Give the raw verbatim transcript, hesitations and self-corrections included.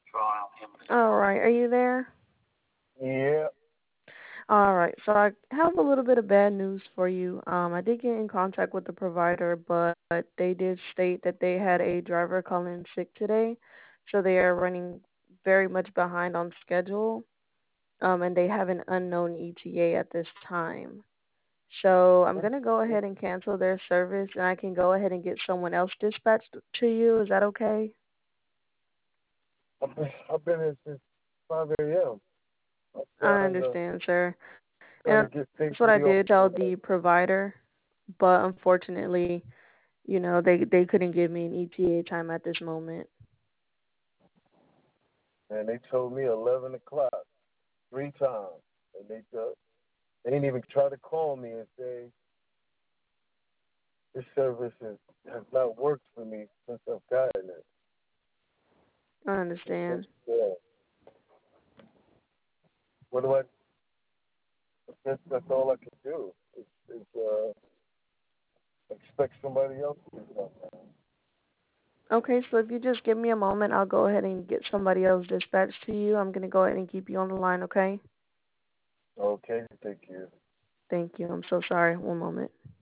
All right, are you there? Yeah. All right, so I have a little bit of bad news for you. Um, I did get in contact with the provider, but they did state that they had a driver call in sick today, so they are running very much behind on schedule. Um, and they have an unknown E T A at this time. So I'm gonna go ahead and cancel their service, and I can go ahead and get someone else dispatched to you. Is that okay? I've been, I've been here since five a m. I'm I trying to understand, sir. trying And to get things that's what to I be on did tell the way. the provider, but unfortunately, you know, they they couldn't give me an E T A time at this moment. And they told me eleven o'clock three times, and they uh, they didn't even try to call me and say this service is, has not worked for me since I've gotten it. I It's just, understand. yeah. What do I? That's, that's all I can do. Is, is uh, expect somebody else to do something. Okay, so if you just give me a moment, I'll go ahead and get somebody else dispatched to you. I'm gonna go ahead and keep you on the line, okay? Okay, thank you. Thank you. I'm so sorry. One moment.